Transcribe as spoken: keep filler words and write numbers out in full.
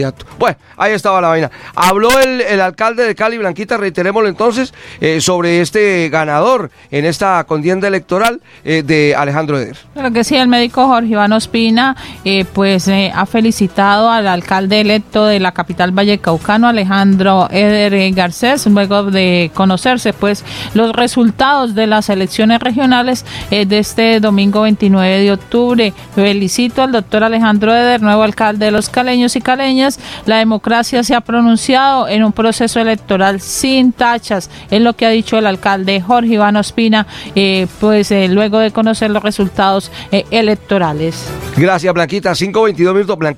Bueno, ahí estaba la vaina. Habló el, el alcalde de Cali, Blanquita, reiterémoslo entonces, eh, sobre este ganador en esta contienda electoral eh, de Alejandro Eder. Claro que sí, el médico Jorge Iván Ospina eh, pues eh, ha felicitado al alcalde electo de la capital vallecaucano, Alejandro Eder Garcés, luego de conocerse pues los resultados de las elecciones regionales eh, de este domingo veintinueve de octubre. Felicito al doctor Alejandro Eder, nuevo alcalde de los caleños y caleñas. La democracia se ha pronunciado en un proceso electoral sin tachas, es lo que ha dicho el alcalde Jorge Iván Ospina, eh, pues eh, luego de conocer los resultados eh, electorales. Gracias, Blanquita. cinco veintidós minutos, Blanquita.